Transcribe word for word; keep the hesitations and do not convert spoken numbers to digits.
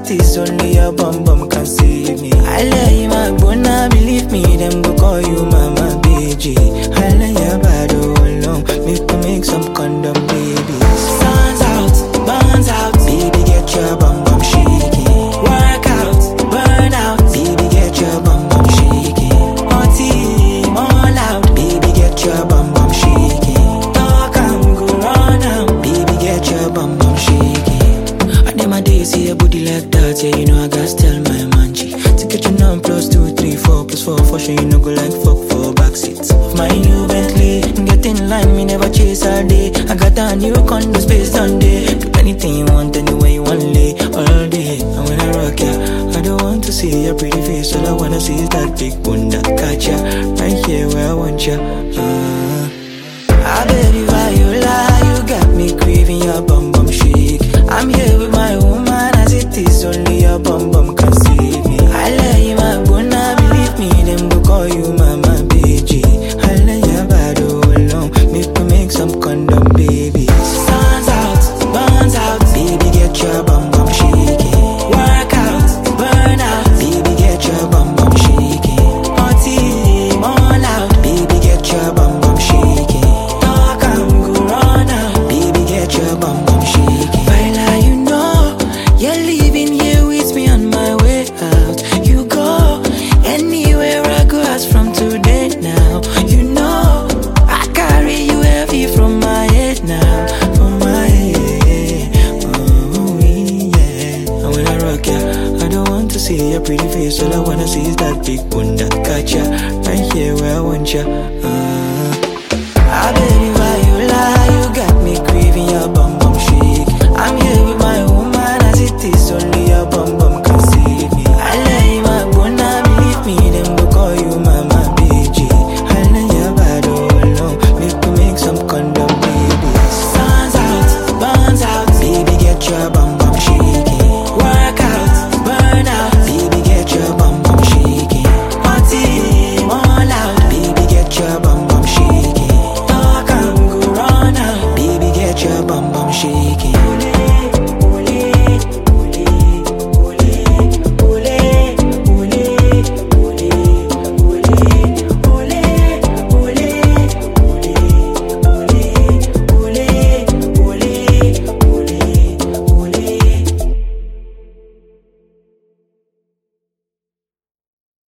it is, only your bum bum can save me. I lay you my bona, believe me, them go call you mama B G. I lay your body alone, make me make some condom babies. Sun's out, burns out, baby get your bum bum shaky. Work out, burn out, baby get your bum bum shaky. Party, all out, baby get your bum bum shaky. Talk and go run out, baby get your bum bum shaky. I need my days, see a booty like that, yeah, you know I gotta tell my manchi. To get your number plus two, three, four, plus four, for sure you know go like fuck for backseats. Of my new Bentley, get in line, me never chase all day. I got a new condo space on day. Do anything you want, anywhere you want, lay all day. And when I rock ya, I don't want to see your pretty face. All I wanna see is that big bunda. Catch ya, right here where I want ya. uh. Ah, baby, why you lie? You got me craving your bum bum shake. I'm here with my woman, as it is, only your bum bum can save me. I lay you my bona, believe me, them go call you mama B G. I lay your body alone, make me make some condom babies. Sun's out, burns out, baby get your bum bum shaky. Work out, burn out, baby get your bum bum shaky. Party, all out, baby get your bum bum shaky. Talk and go run out, baby get your bum bum shaky. While you know, you're leaving here with me on my way out. You go anywhere I go, ask from today now. You know, I carry you heavy from my head now, from my head. Oh, yeah. And when I rock ya, I don't want to see your pretty face. All I wanna see is that big bunda. Catch ya, right here where I want ya. uh. Ah, baby, why you lie? You got me craving your bum bum shake. I'm here with my woman, as it is, only your bum bum